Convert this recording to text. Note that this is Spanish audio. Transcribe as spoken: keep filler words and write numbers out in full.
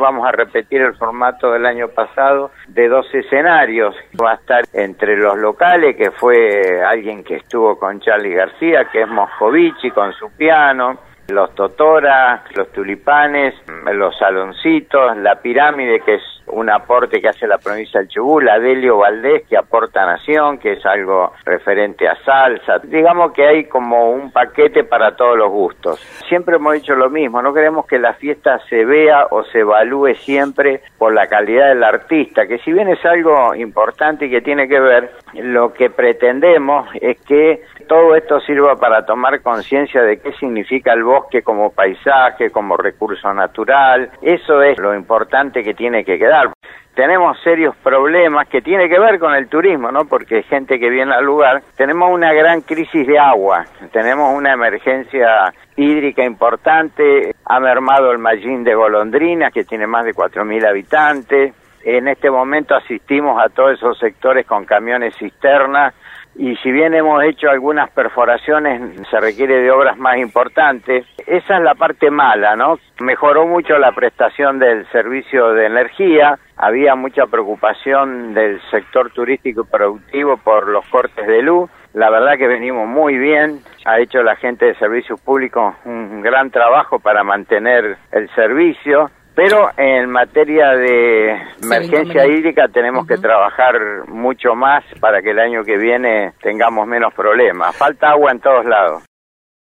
Vamos a repetir el formato del año pasado de dos escenarios. Va a estar entre los locales, que fue alguien que estuvo con Charly García, que es Moscovici con su piano, los Totora, los Tulipanes, los Saloncitos, la Pirámide, que es un aporte que hace la provincia del Chubut, la Delio Valdés, que aporta Nación, que es algo referente a salsa. Digamos que hay como un paquete para todos los gustos. Siempre hemos dicho lo mismo, no queremos que la fiesta se vea o se evalúe siempre por la calidad del artista, que si bien es algo importante y que tiene que ver, lo que pretendemos es que todo esto sirva para tomar conciencia de qué significa el bosque como paisaje, como recurso natural. Eso es lo importante que tiene que quedar. Tenemos serios problemas que tiene que ver con el turismo, ¿no? Porque hay gente que viene al lugar. Tenemos una gran crisis de agua, tenemos una emergencia hídrica importante, ha mermado el Mallín de Golondrinas, que tiene más de cuatro mil habitantes. En este momento asistimos a todos esos sectores con camiones cisternas, y si bien hemos hecho algunas perforaciones, se requiere de obras más importantes. Esa es la parte mala, ¿no? Mejoró mucho la prestación del servicio de energía, había mucha preocupación del sector turístico y productivo por los cortes de luz. La verdad que venimos muy bien, ha hecho la gente de servicios públicos un gran trabajo para mantener el servicio. Pero en materia de emergencia hídrica tenemos uh-huh. que trabajar mucho más para que el año que viene tengamos menos problemas. Falta agua en todos lados.